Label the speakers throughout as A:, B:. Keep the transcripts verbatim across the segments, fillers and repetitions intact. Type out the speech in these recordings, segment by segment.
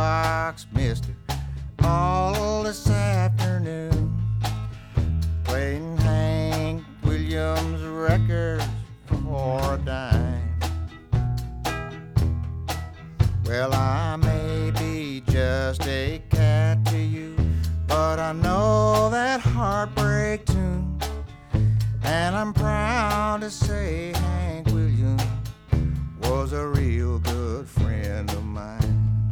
A: jukebox, mister, all this afternoon, playing Hank Williams records for a dime. Well, I may be just a cat to you, but I know that heartbreak tune, and I'm proud to say Hank Williams was a real good friend of mine.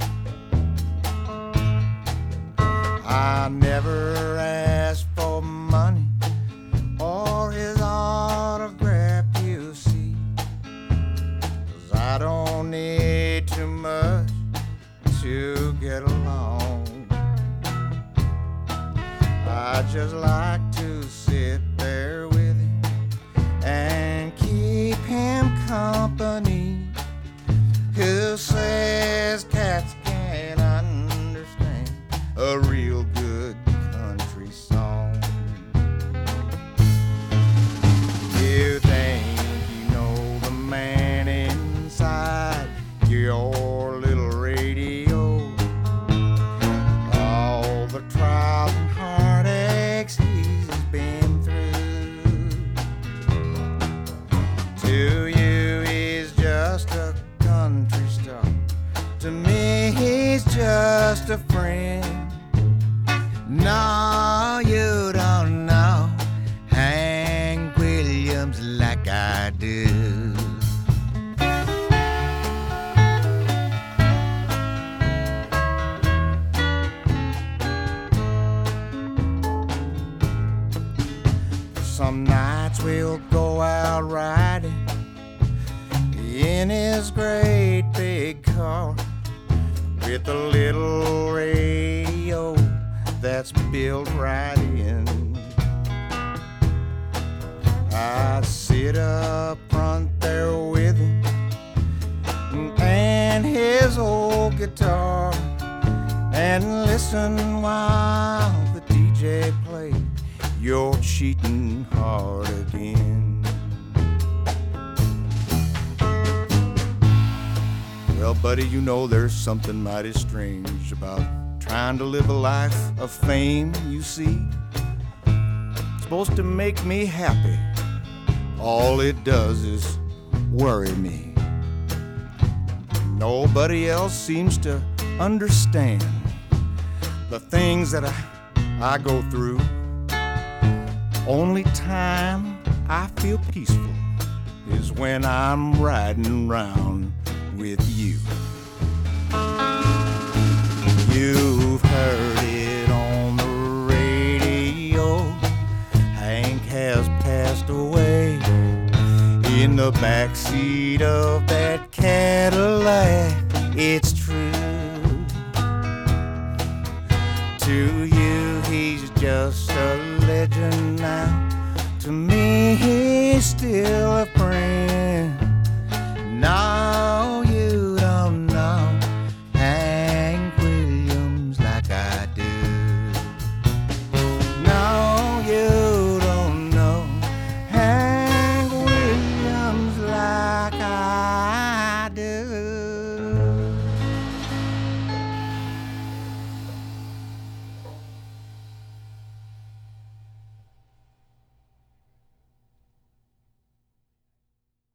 A: I never asked for money or his autograph, you see, 'cause I don't need too much to get along. I just like to sit there with him and keep him company. Who says cats can't understand a real good country song? You think you know the man inside your little radio, all the trials and heartaches he's been through. To you he's just a country star, to me he's just a friend. No, you don't know Hank Williams like I do. Some nights we'll go out riding in his great big car with a little radio that's built right in. I'd sit up front there with him and his old guitar and listen while the D J played You're Cheating Hard Again. Well, buddy, you know there's something mighty strange about trying to live a life of fame, you see. It's supposed to make me happy. All it does is worry me. Nobody else seems to understand the things that I, I go through. Only time I feel peaceful is when I'm riding around with you. You've heard it on the radio, Hank has passed away in the backseat of that Cadillac. It's true. To you he's just a legend now, to me he's still a friend.